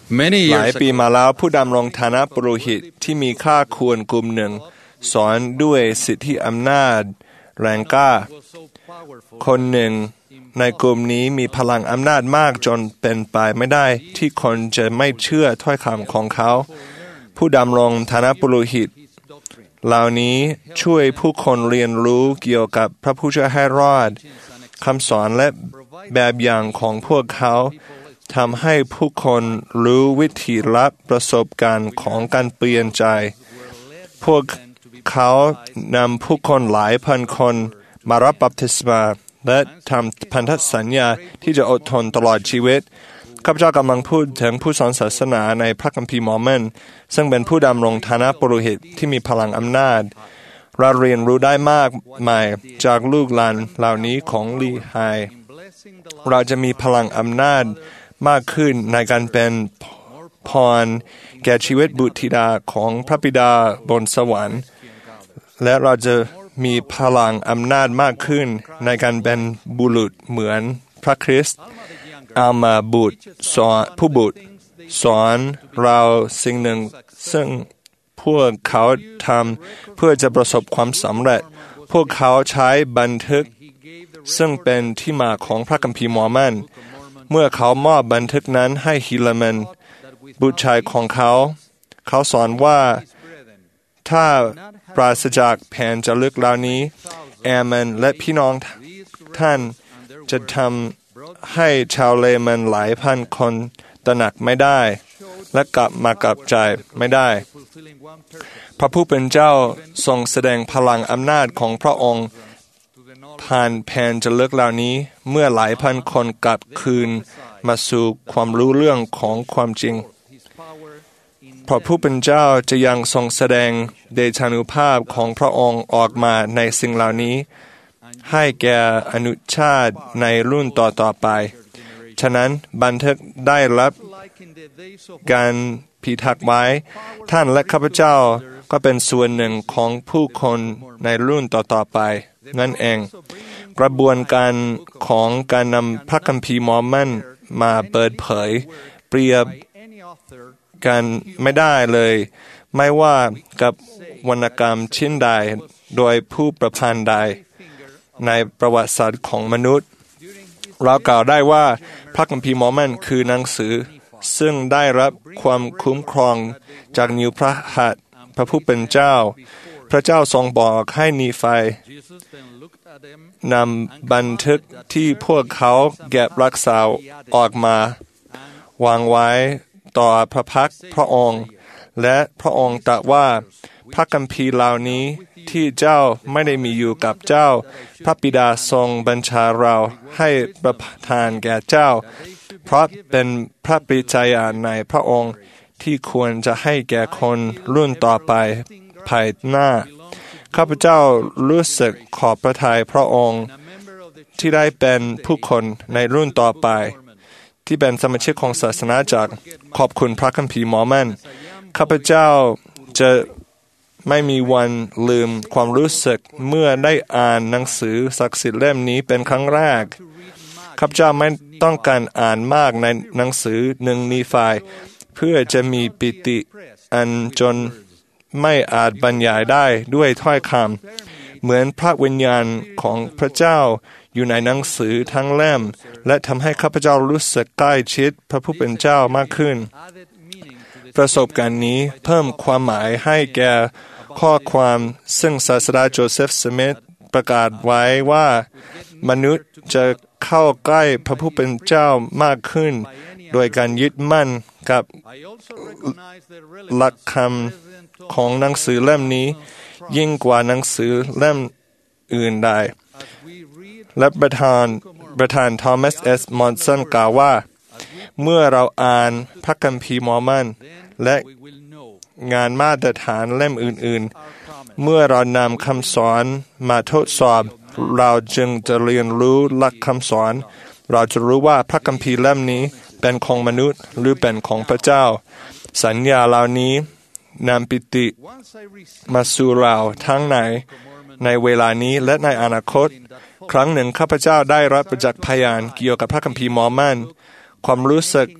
หลายปีมาแล้วผู้ดำรงฐานะปุโรหิตที่มีค่าควรกลุ่มหนึ่งสอนด้วยสิทธิอำนาจแรงกล้าคนหนึ่งในกลุ่มนี้มีพลังอำนาจมากจนเป็นไปไม่ได้ที่คนจะไม่เชื่อถ้อยคำของเขาผู้ดำรงฐานะปุโรหิตเหล่านี้ช่วยผู้คนเรียนรู้เกี่ยวกับพระผู้ช่วยให้รอดคำสอนและแบบอย่างของพวกเขาทำให้ผู้คนรู้วิธีรับประสบการณ์ของการเปลี่ยนใจพวกเขานำผู้คนหลายพันคนมารับบัพติศมาและทำพันธสัญญาที่จะอดทนตลอดชีวิตข้าพเจ้ากำลังพูดถึงผู้สอนศาสนาในพระคัมภีร์มอร์แมนซึ่งเป็นผู้ดำรงฐานะปุโรหิตที่มีพลังอำนาจเราเรียนรู้ได้มากมายจากลูกหลานเหล่านี้ของลีไฮเราจะมีพลังอำนาจมากขึ้นในการเป็นพรแก่ชีวิตบุตรธิดาของพระบิดาบนสวรรค์และเราจะมีพลังอำนาจมากขึ้นในการเป็นบุรุษเหมือนพระคริสต์อัลมาบุตรสอนผู้บุตรสอนเราสิ่งหนึ่งซึ่งพวกเขาทำเพื่อจะประสบความสำเร็จพวกเขาใช้บันทึกซึ่งเป็นที่มาของพระคัมภีร์มอร์แมนเมื่อเขามอบบันทึกนั้นให้ฮิลแมนบุตรชายของเขาสอนว่าถ้าปราศจากแผนจะลึกเหล่านี้แอมแมนและพี่น้องท่านจะทำให้ชาวเลมันหลายพันคนตระหนักไม่ได้และกลับมากับใจไม่ได้พระผู้เป็นเจ้าทรงแสดงพลังอำนาจของพระองค์ผ่านแผนจะลึกเหล่านี้เมื่อหลายพันคนกลับคืนมาสู่ความรู้เรื่องของความจริงพระผู้เป็นเจ้าจะยังทรงแสดงเดชานุภาพของพระองค์ออกมาในสิ่งเหล่านี้ให้แก่อนุชาติในรุ่นต่อไปฉะนั้นบันทึกได้รับการพิทักษ์ไว้ท่านและข้าพเจ้าก็เป็นส่วนหนึ่งของผู้คนในรุ่นต่อไปนั่นเองกระบวนการของการนำพระคัมภีร์มอร์แมนมาเปิดเผยเปรียบกันไม่ได้เลยไม่ว่ากับวรรณกรรมชิ้นใดโดยผู้ประพันธ์ใดในประวัติศาสตร์ของมนุษย์เรากล่าวได้ว่าพระคัมภีร์มอร์แมนคือหนังสือซึ่งได้รับความคุ้มครองจากนิ้วพระหัตถ์พระผู้เป็นเจ้าพระเจ้าทรงบอกให้นีไฟนำบันทึกที่พวกเขาเก็บรักษาออกมาวางไว้ต่อพระพักตร์พระองค์และพระองค์ตรัสว่าพระคัมภีร์เหล่านี้ที่เจ้าไม่ได้มีอยู่กับเจ้าพระบิดาทรงบัญชาเราให้ประทานแก่เจ้าเพราะเป็นพระปริชญาในพระองค์ที่ควรจะให้แก่คนรุ่นต่อไปภายหน้าข้าพเจ้ารู้สึกขอบพระทัยพระองค์ที่ได้เป็นผู้คนในรุ่นต่อไปที่เป็นสมาชิกของศาสนาจักรขอบคุณพระคัมภีร์มอร์แมนข้าพเจ้าจะไม่มีวันลืมความรู้สึกเมื่อได้อ่านหนังสือศักดิ์สิทธิ์เล่มนี้เป็นครั้งแรกข้าพเจ้าไม่ต้องการอ่านมากในหนังสือหนึ่งนีไฟเพื่อจะมีปิติอันจนไม่อาจบรรยายได้ด้วยถ้อยคำเหมือนพระวิญญาณของพระเจ้าอยู่ในหนังสือทั้งเล่มและทำให้ข้าพเจ้ารู้สึกใกล้ชิดพระผู้เป็นเจ้ามากขึ้นประสบการณ์นี้เพิ่มความหมายให้แก่ข้อความซึ่งศาสดาโจเซฟสมิธประกาศไว้ว่ามนุษย์จะเข้าใกล้พระผู้เป็นเจ้ามากขึ้นโดยการยึดมั่นกับหลักคำของหนังสือเล่มนี้ยิ่งกว่าหนังสือเล่มอื่นใดและประธานทอมัสเอสมอนสันกล่าวว่าเมื่อเราอ่านพระคัมภีร์มอร์แมนและงานมาตรฐานเล่มอื่นๆเมื่อเรานำคำสอนมาทดสอบเราจึงจะเรียนรู้หลักคำสอนเราจะรู้ว่าพระคัมภีร์เล่มนี้เป็นของมนุษย์หรือเป็นของพระเจ้าสัญญาเหล่านี้นำปิติมาสู่เราทั้งในเวลานี้และในอนาคตครั้งหนึ่งข้าพเจ้าได้รับประจักษ์พยานเกี่ยวกับพระคัมภีร์มอร์แมนความรู้สึก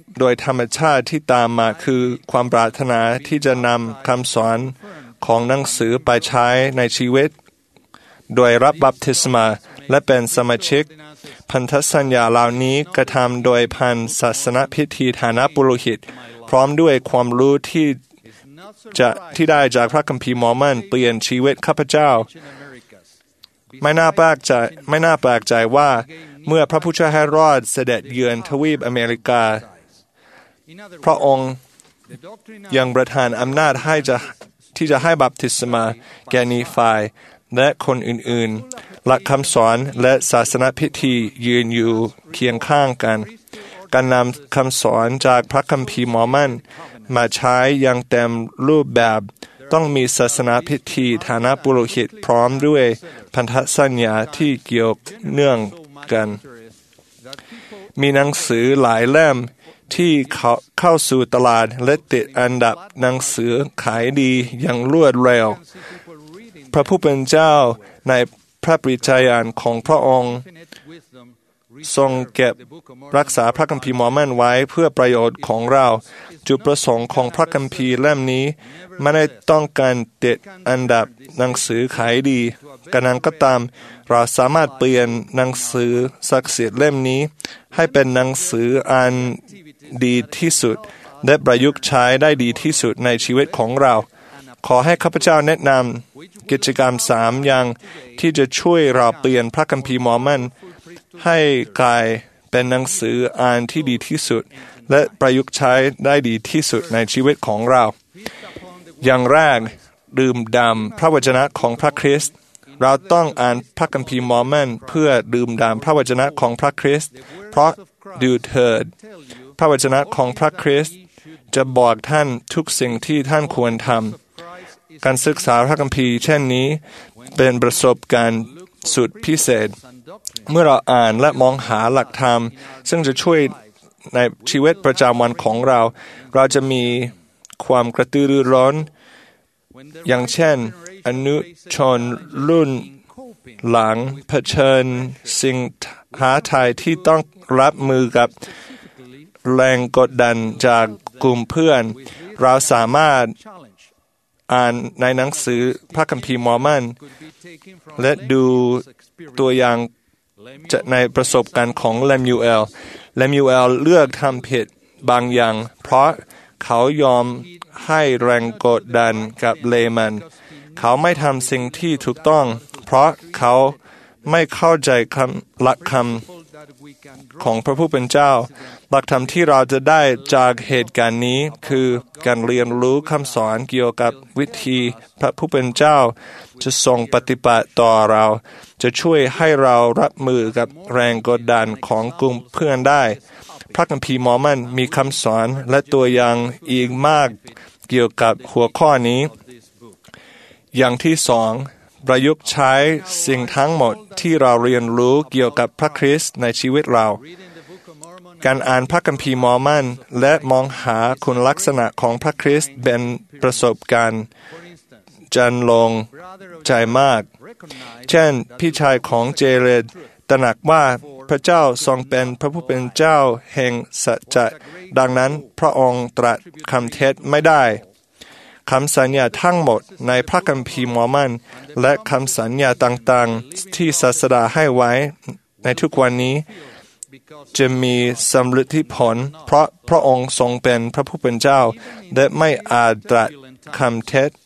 โดยธรรมชาติที่ตามมาคือความปรารถนาที่จะนำคำสอนของหนังสือไปใช้ในชีวิตโดยรับบัพติศมาและเป็นสมาชิกพันธสัญญาเหล่านี้กระทำโดยพันศาสนพิธีฐานะปุโรหิตพร้อมด้วยความรู้ที่ได้จากพระคัมภีร์มอร์มอนเปลี่ยนชีวิตข้าพเจ้าไม่น่าแปลกใจว่าเมื่อพระผู้ช่วยให้รอดเสด็จเยือนทวีปอเมริกาพระองค์ยังประทานอำนาจที่จะให้บัพติศมาแก่นีฟายและคนอื่นๆหลักคำสอนและศาสนพิธียืนอยู่เคียงข้างกันการนำคำสอนจากพระคัมภีร์มอร์มอนมาใช้อย่างเต็มรูปแบบต้องมีศาสนาพิธีฐานะปุโรหิตพร้อมด้วยพันธสัญญาที่เกี่ยวเนื่องกันมีหนังสือหลายเล่มที่เข้าสู่ตลาดและติดอันดับหนังสือขายดีอย่างรวดเร็วพระผู้เป็นเจ้าในพระปริชญาณของพระองค์ทรงเก็บรักษาพระคัมภีร์มอร์มอนไว้เพื่อประโยชน์ของเราจุดประสงค์ของพระคัมภีร์เล่มนี้ไม่ได้ต้องการติดอันดับหนังสือขายดีกระนั้นก็ตามเราสามารถเปลี่ยนหนังสือศักดิ์สิทธิ์เล่มนี้ให้เป็นหนังสืออันดีที่สุดและประยุกต์ใช้ได้ดีที่สุดในชีวิตของเราขอให้ข้าพเจ้าแนะนำกิจกรรม3อย่างที่จะช่วยเราเปลี่ยนพระคัมภีร์มอร์มอนให้กลายเป็นหนังสืออ่านที่ดีที่สุดและประยุกต์ใช้ได้ดีที่สุดในชีวิตของเราอย่างแรกดื่มด่ำพระวจนะของพระคริสต์เราต้องอ่านพระคัมภีร์มอร์มอนเพื่อดื่มด่ำพระวจนะของพระคริสต์เพราะดูเถิดพระวจนะของพระคริสต์จะบอกท่านทุกสิ่งที่ท่านควรทำการศึกษาพระคัมภีร์เช่นนี้เป็นประสบการณ์สุดพิเศษเมื่อเราอ่านและมองหาหลักธรรมซึ่งจะช่วยในชีวิตประจำวันของเราเราจะมีความกระตือรือร้นอย่างเช่นอนุชนรุ่นหลังเผชิญสิ่งท้าทายที่ต้องรับมือกับแรงกดดันจากกลุ่มเพื่อนเราสามารถอ่านในหนังสือพระคัมภีร์มอร์มอนและดูตัวอย่างในประสบการณ์ของเลมูเอลเลือกทำผิดบางอย่างเพราะเขายอมให้แรงกดดันกับเลมันเขาไม่ทำสิ่งที่ถูกต้องเพราะเขาไม่เข้าใจหลักคำของพระผู้เป็นเจ้าหลักธรรมที่เราจะได้จากเหตุการณ์นี้คือการเรียนรู้คำสอนเกี่ยวกับวิธีพระผู้เป็นเจ้าจะทรงปฏิบัติต่อเราจะช่วยให้เรารับมือกับแรงกดดันของกลุ่มเพื่อนได้พระคัมภีร์มอร์มอนมีคำสอนและตัวอย่างอีกมากเกี่ยวกับหัวข้อนี้อย่างที่สองประยุกต์ใช้สิ่งทั้งหมดที่เราเรียนรู้เกี่ยวกับพระคริสต์ในชีวิตเราการอ่านพระคัมภีร์มอร์มอนและมองหาคุณลักษณะของพระคริสต์เป็นประสบการณ์จันลงใจมากเช่นพี่ชายของเจเรดตระหนักว่าพระเจ้าทรงเป็นพระผู้เป็นเจ้าแห่งสัจจะดังนั้นพระองค์ตรัสคำเท็จไม่ได้คำสัญญาทั้งหมดในพระคัมภีร์มอร์มอนและคำสัญญาต่างๆที่ศาสดาให้ไว้ในทุกวันนี้จะมีสำฤทธิผลเพราะพระองค์ทรงเป็นพระผู้เป็นเจ้าและไม่อาจตรัสคำเท็จ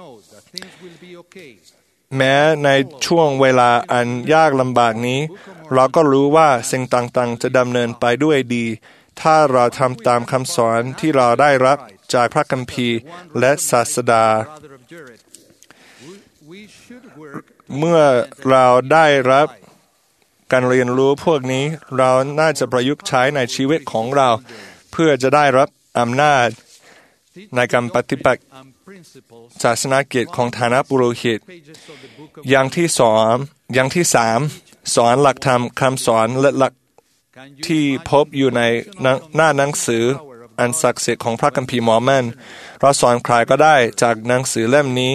แม้ในช่วงเวลาอันยากลำบากนี้เราก็รู้ว่าสิ่งต่างๆจะดำเนินไปด้วยดีถ้าเราทำตามคำสอนที่เราได้รับจากพระคัมภีร์และศาสดาเมื่อเราได้รับการเรียนรู้พวกนี้เราน่าจะประยุกต์ใช้ในชีวิตของเราเพื่อจะได้รับอำนาจในการปฏิบัติศาสนกิจของฐานะปุโรหิตอย่างที่สามสอนหลักธรรมคำสอนและหลักที่พบอยู่ในหน้าหนังสืออันศักดิ์สิทธิ์ของพระคัมภีร์มอร์มอนเราสอนใครก็ได้จากหนังสือเล่มนี้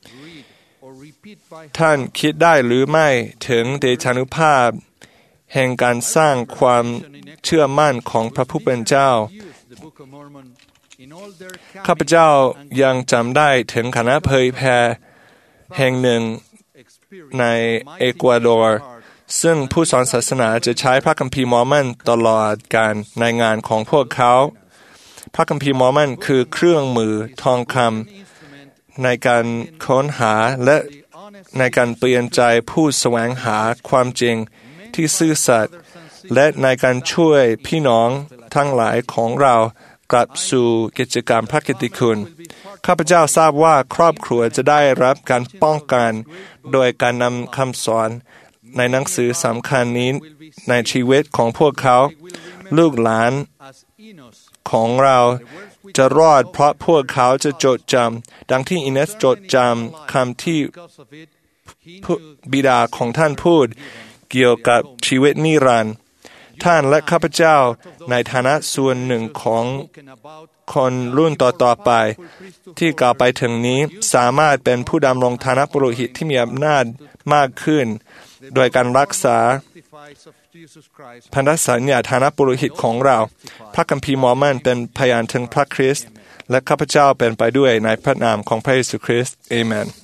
ท่านคิดได้หรือไม่ถึงเดชานุภาพแห่งการสร้างความเชื่อมั่นของพระผู้เป็นเจ้าข้าพเจ้ายังจำได้ถึงคณะเผยแพร่แห่งหนึ่งในเอกวาดอร์ซึ่งผู้สอนศาสนาจะใช้พระคัมภีร์มอร์มอนตลอดการในงานของพวกเขาพระคัมภีร์มอร์มอนคือเครื่องมือทองคำในการค้นหาและในการเปลี่ยนใจผู้แสวงหาความจริงที่ซื่อสัตย์และในการช่วยพี่น้องทั้งหลายของเรากลับสู่กิจกรรมพระกิตติคุณข้าพเจ้าทราบว่าครอบครัวจะได้รับการป้องกันโดยการนำคำสอนในหนังสือสำคัญนี้ในชีวิตของพวกเขาลูกหลานของเราจะรอดเพราะพวกเขาจะจดจำดังที่อินเนสจดจำคำที่บิดาของท่านพูดเกี่ยวกับชีวิตนิรันดร์ท่านและข้าพเจ้าในฐานะส่วนหนึ่งของคนรุ่นต่อๆไปที่กล่าวไปถึงนี้สามารถเป็นผู้ดำรงฐานะปุโรหิตที่มีอำนาจมากขึ้นโดยการรักษาพันธสัญญาฐานะปุโรหิตของเราพระคัมภีร์มอร์มอนเป็นพยานถึงพระคริสต์และข้าพเจ้าเป็นไปด้วยในพระนามของพระเยซูคริสต์อาเมน